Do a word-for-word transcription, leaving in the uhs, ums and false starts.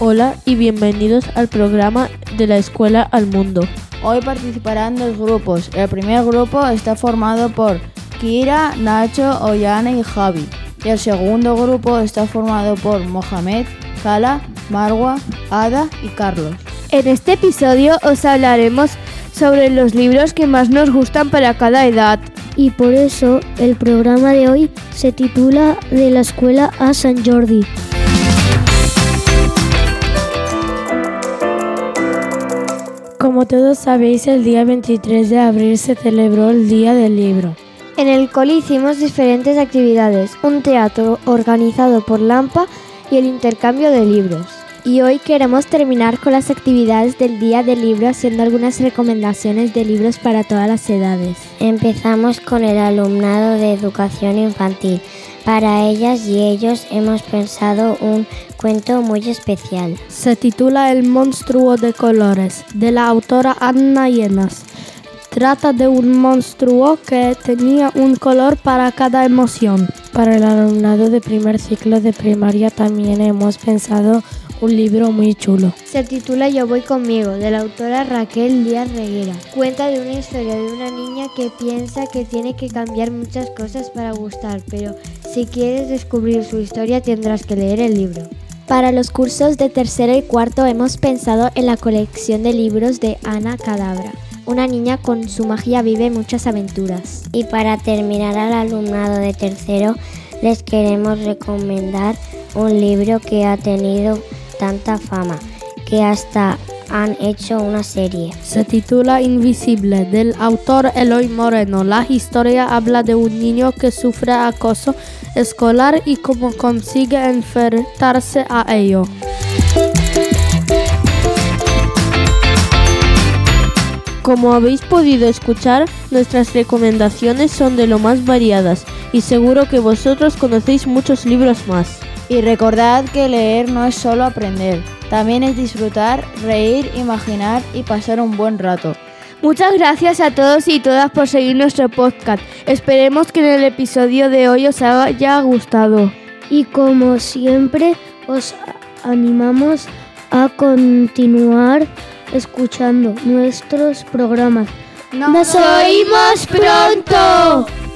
Hola y bienvenidos al programa de la Escuela al Mundo. Hoy participarán dos grupos. El primer grupo está formado por Kira, Nacho, Ollana y Javi. Y el segundo grupo está formado por Mohamed, Kala, Marwa, Ada y Carlos. En este episodio os hablaremos sobre los libros que más nos gustan para cada edad. Y por eso el programa de hoy se titula De la Escuela a Sant Jordi. Como todos sabéis, el día veintitrés de abril se celebró el Día del Libro. En el cole hicimos diferentes actividades, un teatro organizado por Lampa y el intercambio de libros. Y hoy queremos terminar con las actividades del Día del Libro haciendo algunas recomendaciones de libros para todas las edades. Empezamos con el alumnado de educación infantil. Para ellas y ellos hemos pensado un cuento muy especial. Se titula El monstruo de colores, de la autora Anna Llenas. Trata de un monstruo que tenía un color para cada emoción. Para el alumnado de primer ciclo de primaria también hemos pensado un libro muy chulo. Se titula Yo voy conmigo, de la autora Raquel Díaz Reguera. Cuenta de una historia de una niña que piensa que tiene que cambiar muchas cosas para gustar, pero si quieres descubrir su historia tendrás que leer el libro. Para los cursos de tercero y cuarto hemos pensado en la colección de libros de Ana Cadabra. Una niña con su magia vive muchas aventuras. Y para terminar al alumnado de tercero les queremos recomendar un libro que ha tenido tanta fama que hasta han hecho una serie. Se titula Invisible, del autor Eloy Moreno. La historia habla de un niño que sufre acoso escolar y cómo consigue enfrentarse a ello. Como habéis podido escuchar, nuestras recomendaciones son de lo más variadas y seguro que vosotros conocéis muchos libros más. Y recordad que leer no es solo aprender, también es disfrutar, reír, imaginar y pasar un buen rato. Muchas gracias a todos y todas por seguir nuestro podcast. Esperemos que en el episodio de hoy os haya gustado. Y como siempre, os animamos a continuar escuchando nuestros programas. ¡Nos oímos pronto!